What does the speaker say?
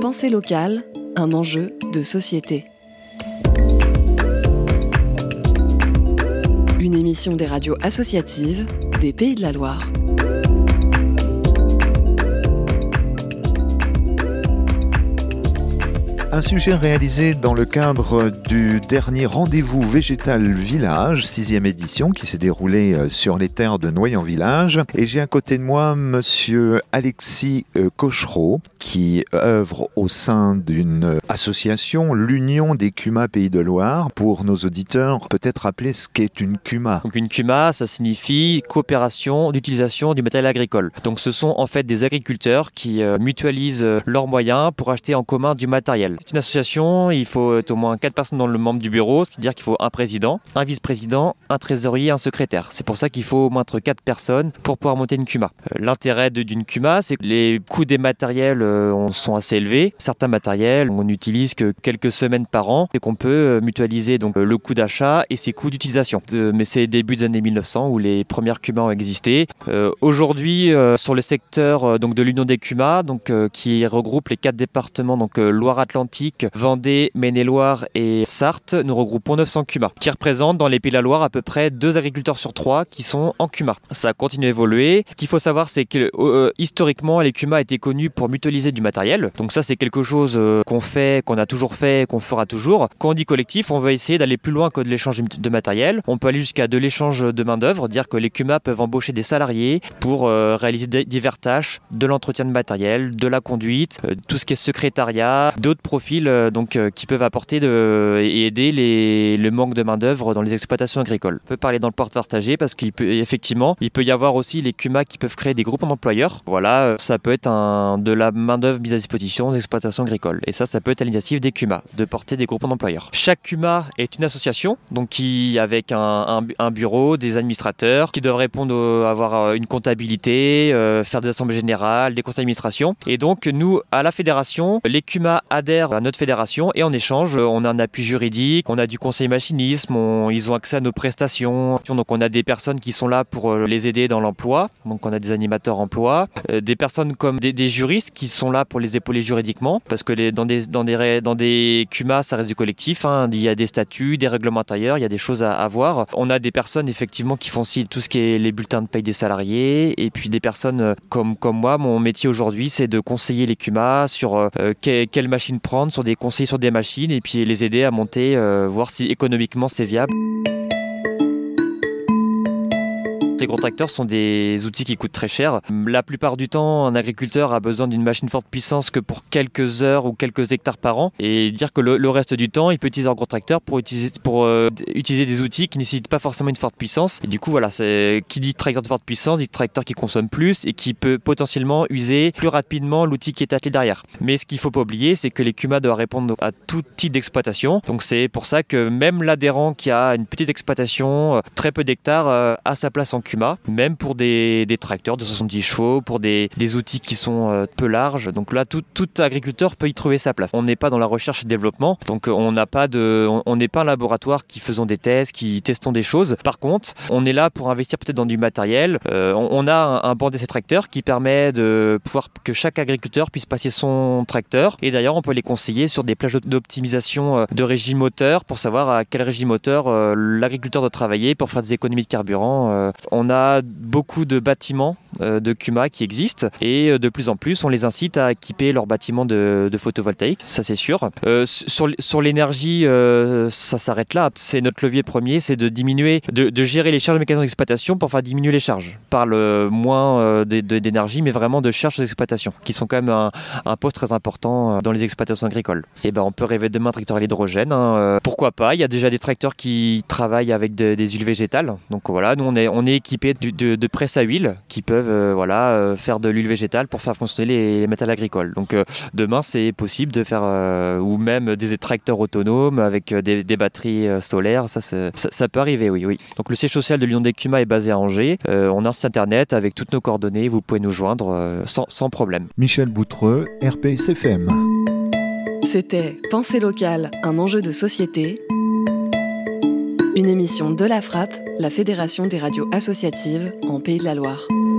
Pensée locale, un enjeu de société. Une émission des radios associatives des Pays de la Loire. Un sujet réalisé dans le cadre du dernier rendez-vous végétal village, 6e édition, qui s'est déroulé sur les terres de Noyant-Village. Et j'ai à côté de moi monsieur Alexis Cochereau, qui œuvre au sein d'une association, l'Union des CUMA Pays de Loire. Pour nos auditeurs, peut-être rappeler ce qu'est une CUMA. Donc une CUMA, ça signifie coopération d'utilisation du matériel agricole. Donc ce sont en fait des agriculteurs qui mutualisent leurs moyens pour acheter en commun du matériel. C'est une association, il faut au moins 4 personnes dans le membre du bureau, c'est-à-dire qu'il faut un président, un vice-président, un trésorier, un secrétaire. C'est pour ça qu'il faut au moins 4 personnes pour pouvoir monter une CUMA. L'intérêt d'une CUMA, c'est que les coûts des matériels sont assez élevés. Certains matériels, on n'utilise que quelques semaines par an et qu'on peut mutualiser donc le coût d'achat et ses coûts d'utilisation. Mais c'est début des années 1900 où les premières CUMA ont existé. Aujourd'hui, sur le secteur donc de l'Union des CUMA, donc qui regroupe les 4 départements, donc Loire-Atlantique, Vendée, Maine-et-Loire et Sarthe, nous regroupons 900 CUMA, qui représentent dans les Pays de la Loire à peu près 2 agriculteurs sur 3 qui sont en CUMA. Ça continue à évoluer. Ce qu'il faut savoir, c'est que historiquement, les CUMA étaient connus pour mutualiser du matériel. Donc ça, c'est quelque chose qu'on fait, qu'on a toujours fait, qu'on fera toujours. Quand on dit collectif, on va essayer d'aller plus loin que de l'échange de matériel. On peut aller jusqu'à de l'échange de main-d'œuvre, dire que les CUMA peuvent embaucher des salariés pour réaliser diverses tâches, de l'entretien de matériel, de la conduite, tout ce qui est secrétariat, d'autres profils qui peuvent apporter et aider le manque de main-d'œuvre dans les exploitations agricoles. On peut parler dans le port partagé parce qu'il peut y avoir aussi les CUMA qui peuvent créer des groupements d'employeurs. Voilà, ça peut être de la main-d'œuvre mise à disposition des exploitations agricoles. Et ça peut être à l'initiative des CUMA de porter des groupements d'employeurs. Chaque CUMA est une association, donc qui avec un bureau, des administrateurs qui doivent répondre, avoir une comptabilité, faire des assemblées générales, des conseils d'administration. Et donc nous, à la fédération, les CUMA adhèrent à notre fédération et en échange, on a un appui juridique, on a du conseil machinisme, ils ont accès à nos prestations. Donc on a des personnes qui sont là pour les aider dans l'emploi. Donc on a des animateurs emploi, des personnes comme des juristes qui sont là pour les épauler juridiquement parce que dans des CUMA, ça reste du collectif. Il y a des statuts, des règlements intérieurs, il y a des choses à voir. On a des personnes effectivement qui font aussi tout ce qui est les bulletins de paye des salariés et puis des personnes comme moi. Mon métier aujourd'hui, c'est de conseiller les CUMA sur quelle machine prendre, sur des conseils sur des machines et puis les aider à monter, voir si économiquement c'est viable. Les gros tracteurs sont des outils qui coûtent très cher. La plupart du temps, un agriculteur a besoin d'une machine forte puissance que pour quelques heures ou quelques hectares par an. Et dire que le reste du temps, il peut utiliser un gros tracteur pour utiliser des outils qui ne nécessitent pas forcément une forte puissance. Et du coup, voilà, qui dit tracteur de forte puissance, dit tracteur qui consomme plus et qui peut potentiellement user plus rapidement l'outil qui est attelé derrière. Mais ce qu'il ne faut pas oublier, c'est que les CUMA doivent répondre à tout type d'exploitation. Donc c'est pour ça que même l'adhérent qui a une petite exploitation, très peu d'hectares, a sa place en CUMA. Même pour des tracteurs de 70 chevaux, pour des outils qui sont peu larges. Donc là, tout agriculteur peut y trouver sa place. On n'est pas dans la recherche et développement, donc on n'est pas un laboratoire qui faisons des tests, qui testons des choses. Par contre, on est là pour investir peut-être dans du matériel. On a un banc d'essai tracteur qui permet de pouvoir que chaque agriculteur puisse passer son tracteur. Et d'ailleurs, on peut les conseiller sur des plages d'optimisation de régime moteur pour savoir à quel régime moteur l'agriculteur doit travailler pour faire des économies de carburant. On a beaucoup de bâtiments de CUMA qui existent et de plus en plus on les incite à équiper leurs bâtiments de photovoltaïque, ça c'est sûr. Sur l'énergie, ça s'arrête là. C'est notre levier premier, c'est de diminuer, de gérer les charges mécaniques d'exploitation pour faire diminuer les charges. On parle moins d'énergie mais vraiment de charges d'exploitation qui sont quand même un poste très important dans les exploitations agricoles. Et on peut rêver demain un tracteur à l'hydrogène. Pourquoi pas, il y a déjà des tracteurs qui travaillent avec des huiles végétales. Donc voilà, nous on est équipés de presses à huile qui peuvent faire de l'huile végétale pour faire fonctionner les matériels agricoles. Donc demain c'est possible de faire ou même des tracteurs autonomes avec des batteries solaires, ça peut arriver, oui. Donc le siège social de l'Union des CUMA est basé à Angers. On a un site internet avec toutes nos coordonnées, vous pouvez nous joindre sans problème. Michel Boutreux, RPSFM. C'était Pensée locale, un enjeu de société. Une émission de la FRAP, la Fédération des radios associatives en Pays de la Loire.